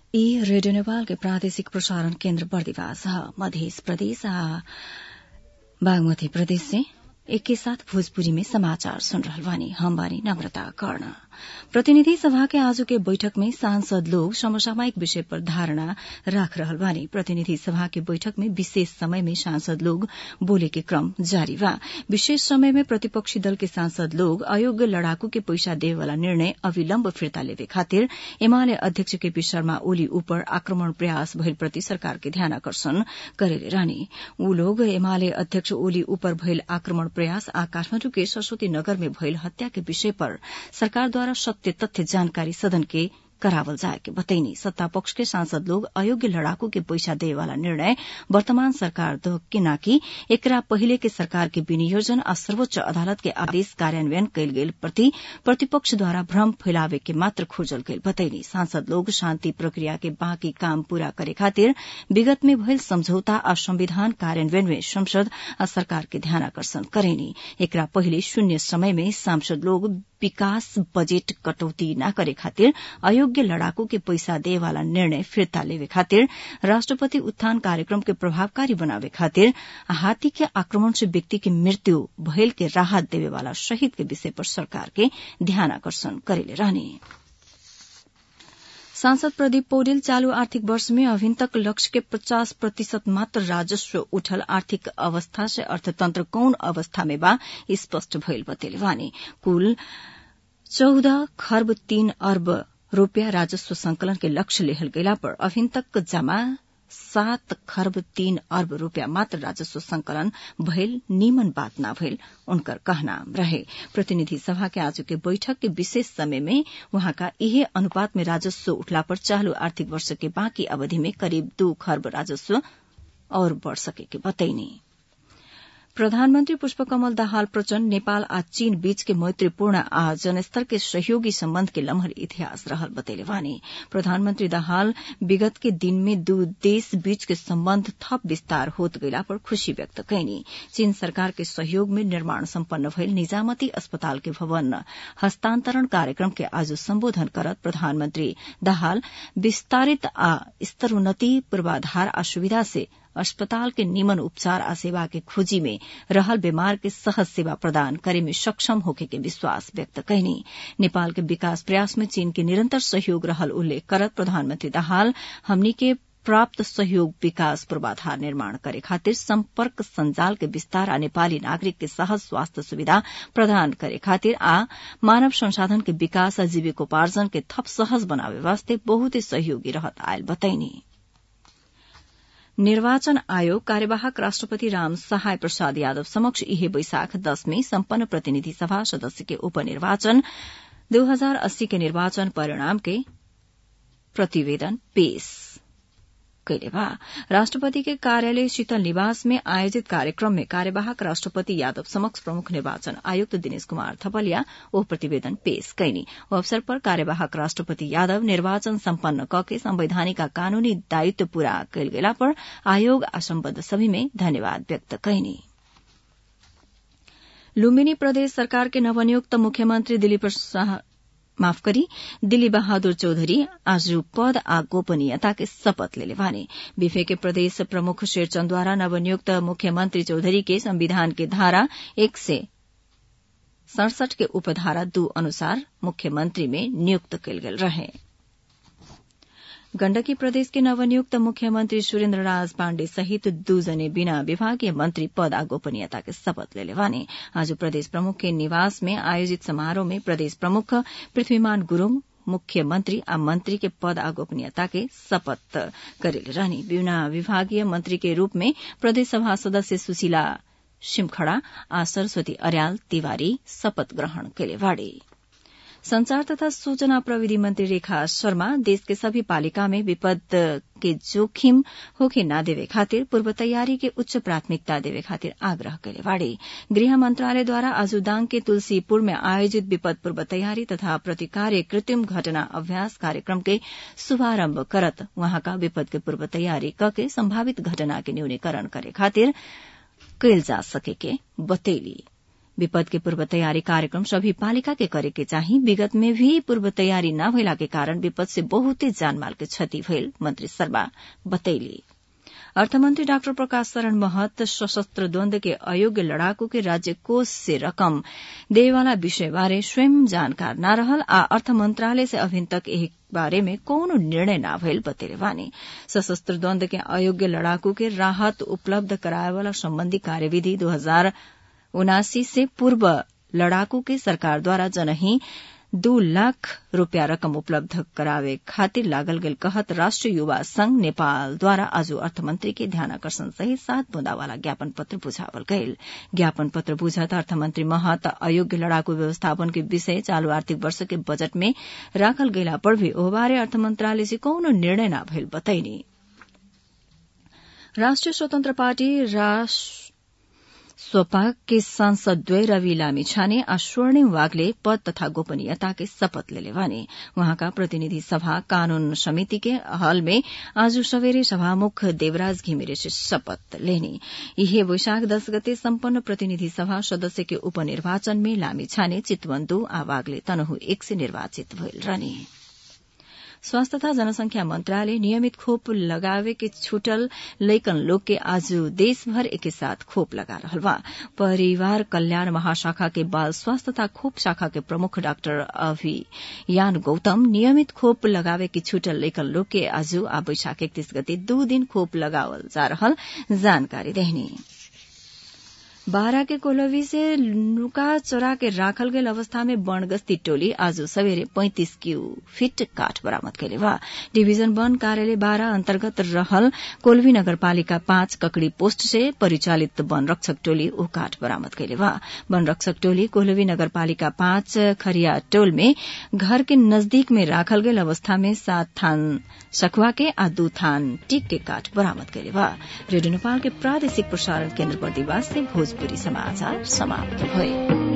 ई रेडियो नेपाल के प्रादेशिक प्रसारण केन्द्र बर्दिवास मध्य प्रदेश बागमती प्रदेश से एक के साथ भोजपुरी में समाचार सुन रहल बानी। हम बानी नम्रता कर्ण। प्रतिनिधि सभा के आज के बैठक में सांसद लोग समसामयिक विषय पर धारणा राख रहल बानी। प्रतिनिधि सभा के बैठक में विशेष समय में सांसद लोग बोले के क्रम जारी बा। विशेष समय में प्रतिपक्षी दल के सांसद लोग अयोग्य लड़ाकू के पैसा देवे वाला निर्णय अविलम्ब फिर्ता लेवे खातिर एमाले अध्यक्ष केपी शर्मा ओली ऊपर आक्रमण प्रयास भइल प्रति सरकार के ध्यानाकर्षण करेले रहनी। ऊ लोग एमाले अध्यक्ष ओली ऊपर भइल आक्रमण प्रयास आ काठमाडौँ के सरस्वती नगर में भइल हत्या के विषय पर सरकार द्वारा सत्य तथ्य जानकारी सदन के करावल जाए के बतैनी। सत्ता पक्ष के सांसद लोग अयोग्य लड़ाकू के पैसा देवे वाला निर्णय वर्तमान सरकार के नाकि एकरा पहिले के सरकार के विनियोजन आ सर्वोच्च अदालत के आदेश कार्यान्वयन कयल गेल प्रति प्रतिपक्ष द्वारा भ्रम फैलावे के मात्र खोजल गेल बतैनी। सांसद लोग शान्ति प्रक्रिया के बाँकी काम पूरा करे खातिर विगत में भइल समझौता आ संविधान कार्यान्वयन में संसद आ सरकार के ध्यानाकर्षण करेनी। एकरा पहिले शून्य समय में सांसद लोग विकास बजेट कटौती न करे खातिर अयोग्य लड़ाकू के पैसा देवे वाला निर्णय फिर्ता लेवे खातिर राष्ट्रपति उत्थान कार्यक्रम के प्रभावकारी बनावे खातिर हाथी के आक्रमण से व्यक्ति के मृत्यु भइल के राहत देवे वाला शहीद के विषय पर सरकार के ध्यानाकर्षण करेले रहने। सांसद प्रदीप पौडेल चालू आर्थिक वर्ष में अभी तक लक्ष्य के 50% मात्र राजस्व उठल आर्थिक अवस्था से अर्थतंत्र कौन अवस्था में बा स्पष्ट भइल बतेले बानी। कुल 14 खर्ब 3 अर्ब रूपया राजस्व संकलन के लक्ष्य लेहल गयला पर अभी तक जमा 7 खर्ब 3 अर्ब रूपया मात्र राजस्व संकलन भइल नीमन बात न भइल उनकर कहना रहे। प्रतिनिधि सभा के आज के बैठक के विशेष समय में वहां का इहे अनुपात में राजस्व उठला पर चालू आर्थिक वर्ष के बाँकी अवधि में करीब 2 खर्ब राजस्व और बढ़ सके के बतैनी। प्रधानमन्त्री पुष्पकमल दाहाल प्रचण्ड नेपाल आ चीन बीच के मैत्रीपूर्ण आ जनस्तर के सहयोगी सम्बन्ध के लम्हर इतिहास रहल बतैले बानी। प्रधानमन्त्री दाहाल विगत के दिन में दू देश बीच के सम्बन्ध थप विस्तार होत गइला पर खुशी व्यक्त कैनी। चीन सरकार के सहयोग में निर्माण सम्पन्न भइल निजामती अस्पताल के भवन हस्तान्तरण कार्यक्रम के आज सम्बोधन करत प्रधानमन्त्री दाहाल विस्तारित आ स्तरोन्नति पूर्वाधार आ सुविधा से अस्पताल के निमन उपचार आ सेवा के खोजी में रहल बीमार के सहज सेवा प्रदान करे में सक्षम होके के विश्वास व्यक्त कैनी। नेपाल के विकास प्रयास में चीन के निरंतर सहयोग रहल उल्लेख करत प्रधानमन्त्री दाहाल हमनी के प्राप्त सहयोग विकास पूर्वाधार निर्माण करे खातिर सम्पर्क संजाल के विस्तार आ नेपाली नागरिक के सहज स्वास्थ्य सुविधा प्रदान करे खातिर आ मानव संसाधन के विकास आ जीविकोपार्जन के थप सहज बनावे वास्ते बहुत ही सहयोगी रहत आयल बतैनी। निर्वाचन आयोग कार्यवाहक राष्ट्रपति राम सहाय प्रसाद यादव समक्ष इहे वैशाख 10 में सम्पन्न प्रतिनिधि सभा सदस्य के उपनिर्वाचन 2080 के निर्वाचन परिणाम के प्रतिवेदन पेश कैले बा। राष्ट्रपति के कार्यालय शीतल निवास में आयोजित कार्यक्रम में कार्यवाहक राष्ट्रपति यादव समक्ष प्रमुख निर्वाचन आयुक्त दिनेश कुमार थपलिया ओ प्रतिवेदन पेश कैनी। अवसर पर कार्यवाहक राष्ट्रपति यादव निर्वाचन सम्पन्न कके संवैधानिक कानूनी दायित्व पूरा कैल गेला पर आयोग आ सम्बद्ध सभी में धन्यवाद व्यक्त कैनी। लुम्बिनी प्रदेश सरकार के नवनियुक्त मुख्यमंत्री दिलीप बहादुर चौधरी आज पद आ गोपनीयता के शपथ लेले बानी। बिफे के प्रदेश प्रमुख शेरचंद द्वारा नवनियुक्त मुख्यमंत्री चौधरी के संविधान के धारा 167 के उपधारा 2 अनुसार मुख्यमंत्री में नियुक्त कयल गेल रहे। गण्डकी प्रदेश के नवनियुक्त मुख्यमंत्री सुरेन्द्र राज पाण्डे सहित 2 जने बिना विभागीय मंत्री पद आ गोपनीयता के शपथ लेले बानी। आज प्रदेश प्रमुख के निवास में आयोजित समारोह में प्रदेश प्रमुख पृथ्वीमान गुरूङ मुख्यमंत्री आ मंत्री के पद आ गोपनीयता के शपथ करेले रहनी। बिना विभागीय मंत्री के रूप में प्रदेश सभा सदस्य सुशीला सिमखड़ा आ सरस्वती अर्याल तिवारी शपथ ग्रहण केले बाड़ी। संचार तथा सूचना प्रविधि मंत्री रेखा शर्मा देश के सभी पालिका में विपद के जोखिम होके न देवे खातिर पूर्व तैयारी के उच्च प्राथमिकता देवे खातिर आग्रह कैले बाड़ी। गृह मंत्रालय द्वारा आज दाङ के तुलसीपुर में आयोजित विपद पूर्व तैयारी तथा प्रतिकार्य कृत्रिम घटना अभ्यास कार्यक्रम के शुभारम्भ करत वहां का विपद के पूर्व तैयारी कके संभावित घटना के न्यूनीकरण करे खातिर कैल जा सके के बतैली। विपद के पूर्व तैयारी कार्यक्रम सभी पालिका के करे के चाही। विगत में भी पूर्व तैयारी न भइला के कारण विपद से बहुते जानमाल के क्षति भइल मंत्री शर्मा बतैली। अर्थमंत्री डाक्टर प्रकाश शरण महत सशस्त्र द्वन्द्व के अयोग्य लड़ाकू के राज्य कोष से रकम देवाला विषय बारे स्वयं जानकार न रहल आ अर्थ मंत्रालय से अभिन तक एही बारे में कोनो निर्णय न भइल बतेले बानी। सशस्त्र द्वन्द्व के अयोग्य लड़ाकू के राहत उपलब्ध कराए वाला संबंधी कार्यविधि 2079 से पूर्व लड़ाकू के सरकार द्वारा जनही 2 लाख रूपया रकम उपलब्ध करावे खातिर लागल गेल कहत राष्ट्रीय युवा संघ नेपाल द्वारा आज अर्थमंत्री के ध्यानाकर्षण सहित 7 बुंदा वाला ज्ञापन पत्र बुझावल गयल। ज्ञापन पत्र बुझत अर्थमंत्री महत अयोग्य लड़ाकू व्यवस्थापन के विषय चालू आर्थिक वर्ष के बजट में राखल गइला पर भी ओ बारे अर्थ मंत्रालय से कौनो निर्णय न भइल बतैनी। राष्ट्रिय स्वतन्त्र पार्टी सोपा के सांसद द्वय रवि लामिछाने आ स्वर्णिम वाग्ले पद तथा गोपनीयता के शपथ लेले बानी। वहाँका प्रतिनिधि सभा कानून समिति के हल में आज सवेरे सभामुख देवराज घिमिरे से शपथ लेनी। यही वैशाख 10 गते सम्पन्न प्रतिनिधि सभा सदस्य के उपनिर्वाचन में लामिछाने चितवन 2 आ वाग्ले तनहु 1 से निर्वाचित भइल रहनी। स्वास्थ्य तथा जनसंख्या मंत्रालय नियमित खोप लगावे के छूटल लइकन लोग के आज देशभर एके साथ खोप लगा रहल बा। परिवार कल्याण महाशाखा के बाल स्वास्थ्य तथा खोप शाखा के प्रमुख डाक्टर अभियान गौतम नियमित खोप लगावे के छूटल लइकन लोग के आज आ वैशाख 31 गते 2 दिन खोप लगावल जा रहल जानकारी देहनी। बारा के कोलवी से लुका चोरा के राखल गेल अवस्था में बनगस्ती टोली आज सवेरे 35 क्यूफिट काठ बरामद कैले बा। डिवीजन वन कार्यालय बारा अंतर्गत रहल कोलवी नगरपालिका 5 ककड़ी पोस्ट से परिचालित वन रक्षक टोली ओ काठ बरामद कैले बा। वन रक्षक टोली कोलवी नगरपालिका 5 खरिया टोल में घर के नजदीक में राखल गेल अवस्था में 7 थान सखुआ के आ 2 थान टीक के काठ बरामद कैले बा। रेडियो नेपाल के प्रादेशिक प्रसारण केन्द्र बर्दिवास से भोजपुरी समाचार समाप्त भए।